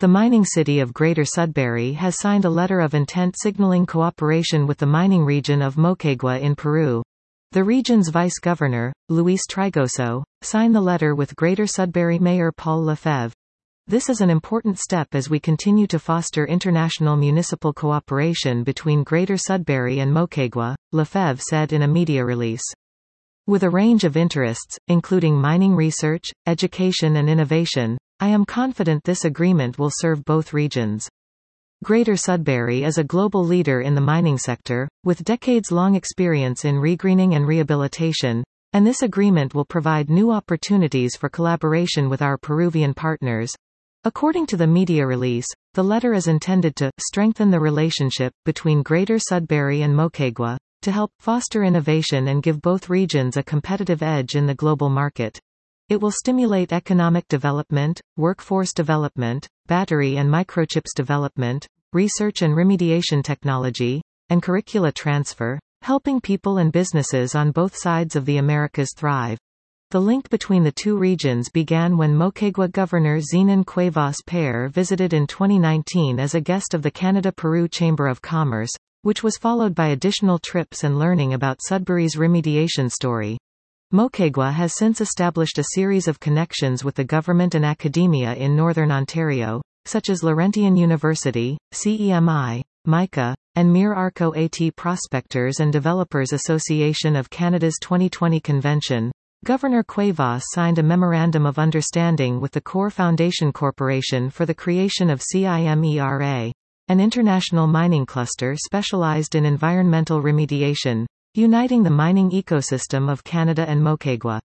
The mining city of Greater Sudbury has signed a letter of intent signaling cooperation with the mining region of Moquegua in Peru. The region's vice governor, Luis Trigoso, signed the letter with Greater Sudbury Mayor Paul Lefebvre. This is an important step as we continue to foster international municipal cooperation between Greater Sudbury and Moquegua, Lefebvre said in a media release. With a range of interests, including mining research, education and innovation, I am confident this agreement will serve both regions. Greater Sudbury is a global leader in the mining sector, with decades-long experience in regreening and rehabilitation, and this agreement will provide new opportunities for collaboration with our Peruvian partners. According to the media release, the letter is intended to strengthen the relationship between Greater Sudbury and Moquegua, to help foster innovation and give both regions a competitive edge in the global market. It will stimulate economic development, workforce development, battery and microchips development, research and remediation technology, and curricula transfer, helping people and businesses on both sides of the Americas thrive. The link between the two regions began when Moquegua Governor Zenon Cuevas Pare visited in 2019 as a guest of the Canada-Peru Chamber of Commerce, which was followed by additional trips and learning about Sudbury's remediation story. Moquegua has since established a series of connections with the government and academia in Northern Ontario, such as Laurentian University, CEMI, MICA, and Mir Arco AT Prospectors and Developers Association of Canada's 2020 convention. Governor Cuevas signed a Memorandum of Understanding with the Core Foundation Corporation for the creation of CIMERA, an international mining cluster specialized in environmental remediation, uniting the mining ecosystem of Canada and Moquegua.